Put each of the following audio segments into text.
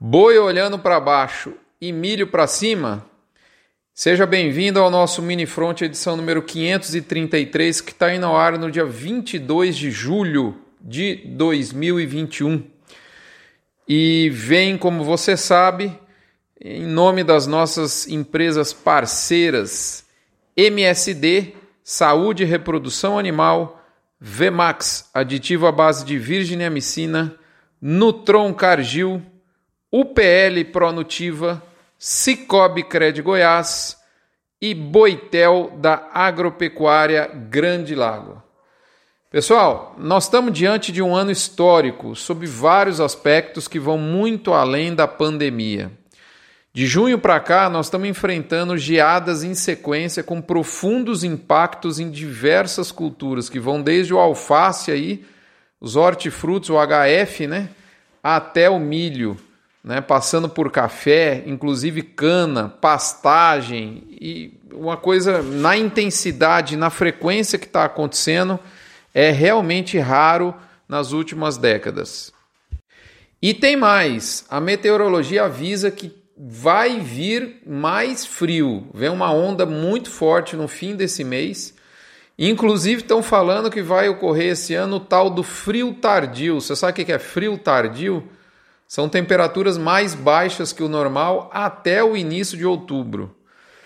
Boi olhando para baixo e milho para cima? Seja bem-vindo ao nosso Mini Front, edição número 533, que está indo ao ar no dia 22 de julho de 2021. E vem, como você sabe, em nome das nossas empresas parceiras MSD, Saúde e Reprodução Animal, Vemax, aditivo à base de virginiamicina, Nutron Cargill, UPL Pronutiva, Cicobi Cred Goiás e Boitel da Agropecuária Grande Lago. Pessoal, nós estamos diante de um ano histórico sob vários aspectos que vão muito além da pandemia. De junho para cá, nós estamos enfrentando geadas em sequência com profundos impactos em diversas culturas, que vão desde o alface, aí, os hortifrutos, o HF, até o milho, passando por café, inclusive cana, pastagem, e uma coisa na intensidade, na frequência que está acontecendo, é realmente raro nas últimas décadas. E tem mais, a meteorologia avisa que vai vir mais frio, vem uma onda muito forte no fim desse mês, inclusive estão falando que vai ocorrer esse ano o tal do frio tardio. Você sabe o que é frio tardio? São temperaturas mais baixas que o normal até o início de outubro.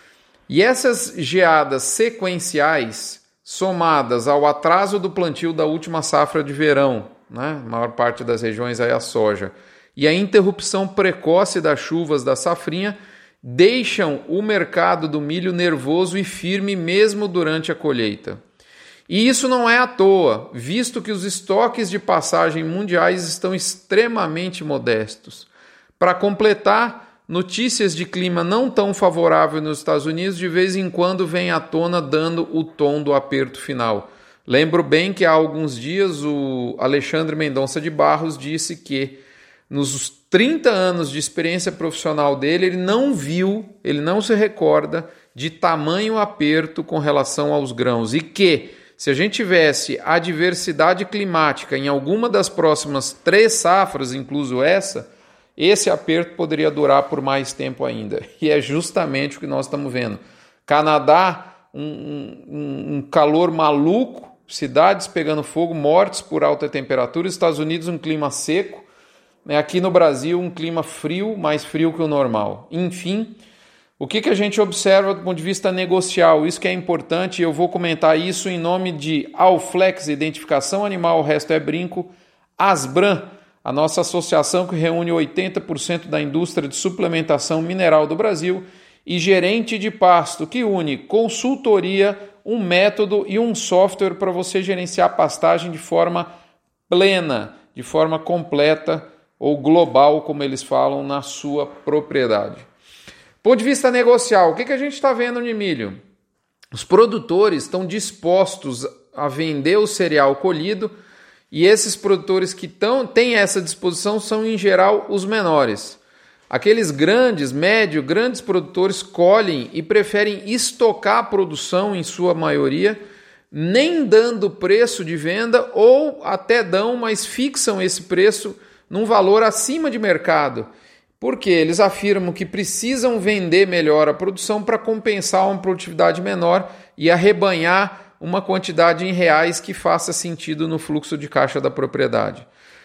E essas geadas sequenciais, somadas ao atraso do plantio da última safra de verão, a maior parte das regiões aí a soja, e a interrupção precoce das chuvas da safrinha, deixam o mercado do milho nervoso e firme mesmo durante a colheita. E isso não é à toa, visto que os estoques de passagem mundiais estão extremamente modestos. Para completar, notícias de clima não tão favorável nos Estados Unidos de vez em quando vêm à tona dando o tom do aperto final. Lembro bem que há alguns dias o Alexandre Mendonça de Barros disse que nos 30 anos de experiência profissional dele, ele não se recorda de tamanho aperto com relação aos grãos e que, se a gente tivesse adversidade climática em alguma das próximas 3 safras, incluso essa, esse aperto poderia durar por mais tempo ainda. E é justamente o que nós estamos vendo. Canadá, um calor maluco, cidades pegando fogo, mortes por alta temperatura, Estados Unidos um clima seco, aqui no Brasil um clima frio, mais frio que o normal. Enfim, o que a gente observa do ponto de vista negocial? Isso que é importante, eu vou comentar isso em nome de Alflex, Identificação Animal, o resto é brinco, Asbram, a nossa associação que reúne 80% da indústria de suplementação mineral do Brasil, e Gerente de Pasto, que une consultoria, um método e um software para você gerenciar a pastagem de forma plena, de forma completa ou global, como eles falam, na sua propriedade. Do ponto de vista negocial, o que a gente está vendo de milho? Os produtores estão dispostos a vender o cereal colhido e esses produtores que têm essa disposição são, em geral, os menores. Aqueles grandes produtores colhem e preferem estocar a produção, em sua maioria, nem dando preço de venda ou até dão, mas fixam esse preço num valor acima de mercado, porque eles afirmam que precisam vender melhor a produção para compensar uma produtividade menor e arrebanhar uma quantidade em reais que faça sentido no fluxo de caixa da propriedade.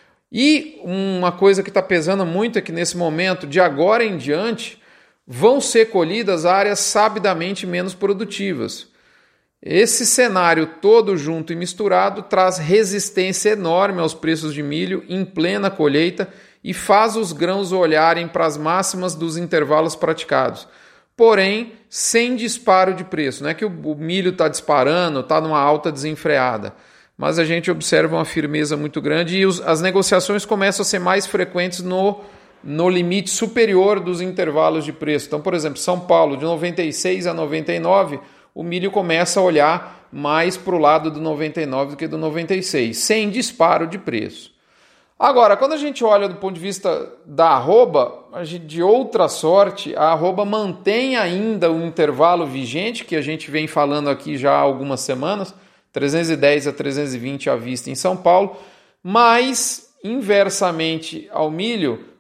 E uma coisa que está pesando muito é que nesse momento, de agora em diante, vão ser colhidas áreas sabidamente menos produtivas. Esse cenário todo junto e misturado traz resistência enorme aos preços de milho em plena colheita e faz os grãos olharem para as máximas dos intervalos praticados. Porém, sem disparo de preço. Não é que o milho está disparando, está numa alta desenfreada, mas a gente observa uma firmeza muito grande e as negociações começam a ser mais frequentes no limite superior dos intervalos de preço. Então, por exemplo, São Paulo, de 96 a 99, o milho começa a olhar mais para o lado do 99 do que do 96, sem disparo de preço. Agora, quando a gente olha do ponto de vista da arroba, de outra sorte, a arroba mantém ainda o intervalo vigente, que a gente vem falando aqui já há algumas semanas, 310 a 320 à vista em São Paulo, mas, inversamente ao milho,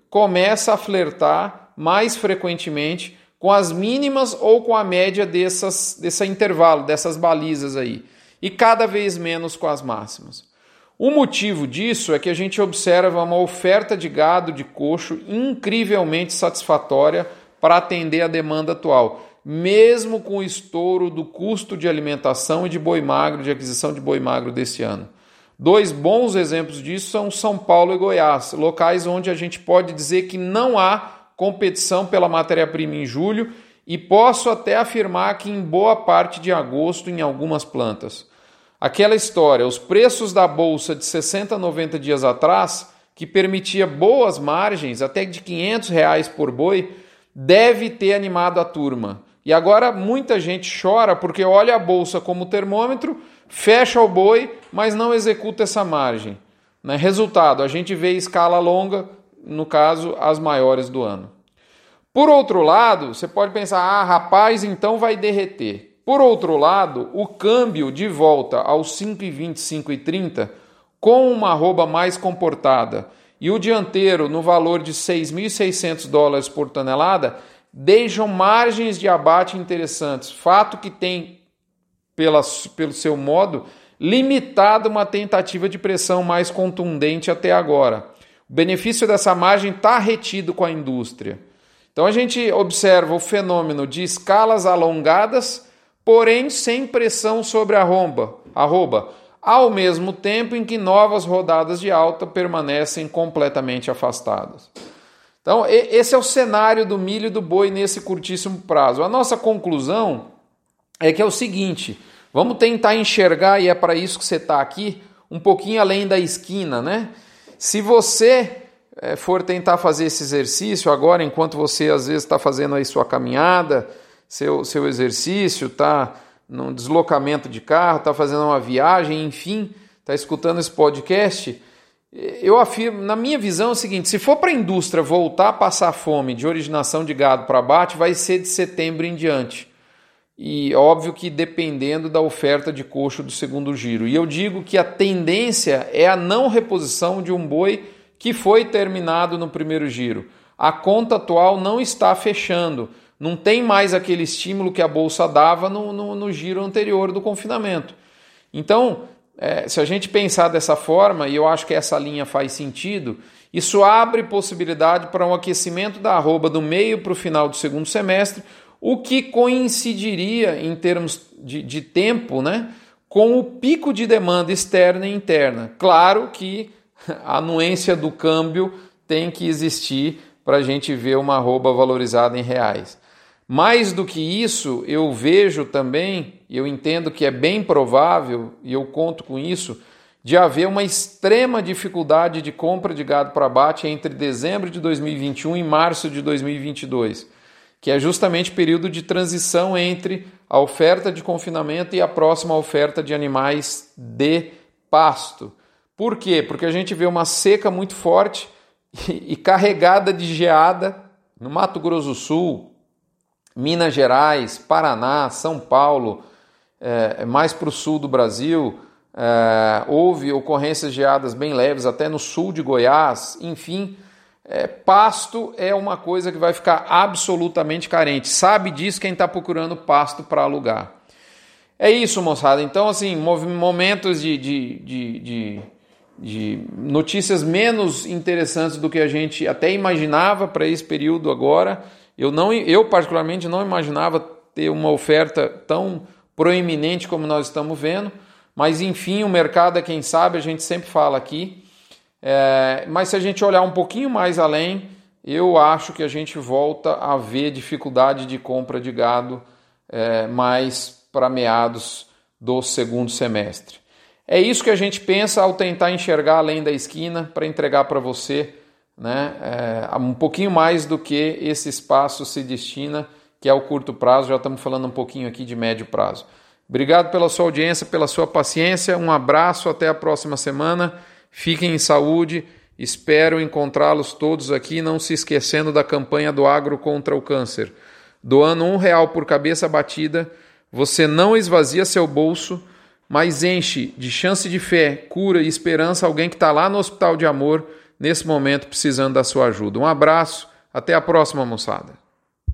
começa a flertar mais frequentemente com as mínimas ou com a média desse intervalo, dessas balizas aí, e cada vez menos com as máximas. O motivo disso é que a gente observa uma oferta de gado de coxo incrivelmente satisfatória para atender a demanda atual, mesmo com o estouro do custo de alimentação e de boi magro, de aquisição de boi magro desse ano. 2 bons exemplos disso são São Paulo e Goiás, locais onde a gente pode dizer que não há competição pela matéria-prima em julho e posso até afirmar que em boa parte de agosto em algumas plantas. Aquela história, os preços da bolsa de 60, 90 dias atrás, que permitia boas margens, até de R$500 por boi, deve ter animado a turma. E agora muita gente chora porque olha a bolsa como termômetro, fecha o boi, mas não executa essa margem. Resultado, a gente vê escala longa, no caso, as maiores do ano. Por outro lado, você pode pensar, rapaz, então vai derreter. Por outro lado, o câmbio de volta aos 5,20, 5,30, com uma arroba mais comportada, e o dianteiro no valor de $6.600 por tonelada, deixam margens de abate interessantes. Fato que tem, pelo seu modo, limitado uma tentativa de pressão mais contundente até agora. O benefício dessa margem está retido com a indústria. Então a gente observa o fenômeno de escalas alongadas, porém sem pressão sobre a arroba, ao mesmo tempo em que novas rodadas de alta permanecem completamente afastadas. Então esse é o cenário do milho e do boi nesse curtíssimo prazo. A nossa conclusão é que é o seguinte, vamos tentar enxergar, e é para isso que você está aqui, um pouquinho além da esquina, né? Se você for tentar fazer esse exercício agora, enquanto você às vezes está fazendo aí sua caminhada, seu exercício, está num deslocamento de carro, está fazendo uma viagem, enfim, está escutando esse podcast, eu afirmo, na minha visão é o seguinte, se for para a indústria voltar a passar fome de originação de gado para abate, vai ser de setembro em diante. E óbvio que dependendo da oferta de coxo do segundo giro. E eu digo que a tendência é a não reposição de um boi que foi terminado no primeiro giro. A conta atual não está fechando. Não tem mais aquele estímulo que a bolsa dava no giro anterior do confinamento. Então, se a gente pensar dessa forma, e eu acho que essa linha faz sentido, isso abre possibilidade para um aquecimento da arroba do meio para o final do segundo semestre, o que coincidiria em termos de tempo, né, com o pico de demanda externa e interna. Claro que a anuência do câmbio tem que existir para a gente ver uma arroba valorizada em reais. Mais do que isso, eu vejo também, e eu entendo que é bem provável, e eu conto com isso, de haver uma extrema dificuldade de compra de gado para abate entre dezembro de 2021 e março de 2022. Que é justamente o período de transição entre a oferta de confinamento e a próxima oferta de animais de pasto. Por quê? Porque a gente vê uma seca muito forte e carregada de geada no Mato Grosso do Sul, Minas Gerais, Paraná, São Paulo, mais para o sul do Brasil, houve ocorrências de geadas bem leves até no sul de Goiás, enfim. Pasto é uma coisa que vai ficar absolutamente carente. Sabe disso quem está procurando pasto para alugar. É isso, moçada. Então, assim, momentos de notícias menos interessantes do que a gente até imaginava para esse período agora. Eu particularmente não imaginava ter uma oferta tão proeminente como nós estamos vendo. Mas, enfim, o mercado é quem sabe, a gente sempre fala aqui. Mas se a gente olhar um pouquinho mais além, eu acho que a gente volta a ver dificuldade de compra de gado mais para meados do segundo semestre. É isso que a gente pensa ao tentar enxergar além da esquina para entregar para você, né, um pouquinho mais do que esse espaço se destina, que é o curto prazo. Já estamos falando um pouquinho aqui de médio prazo. Obrigado pela sua audiência, pela sua paciência. Um abraço, até a próxima semana. Fiquem em saúde, espero encontrá-los todos aqui, não se esquecendo da campanha do Agro contra o Câncer. Doando R$1 por cabeça batida, você não esvazia seu bolso, mas enche de chance de fé, cura e esperança alguém que está lá no Hospital de Amor, nesse momento precisando da sua ajuda. Um abraço, até a próxima, moçada.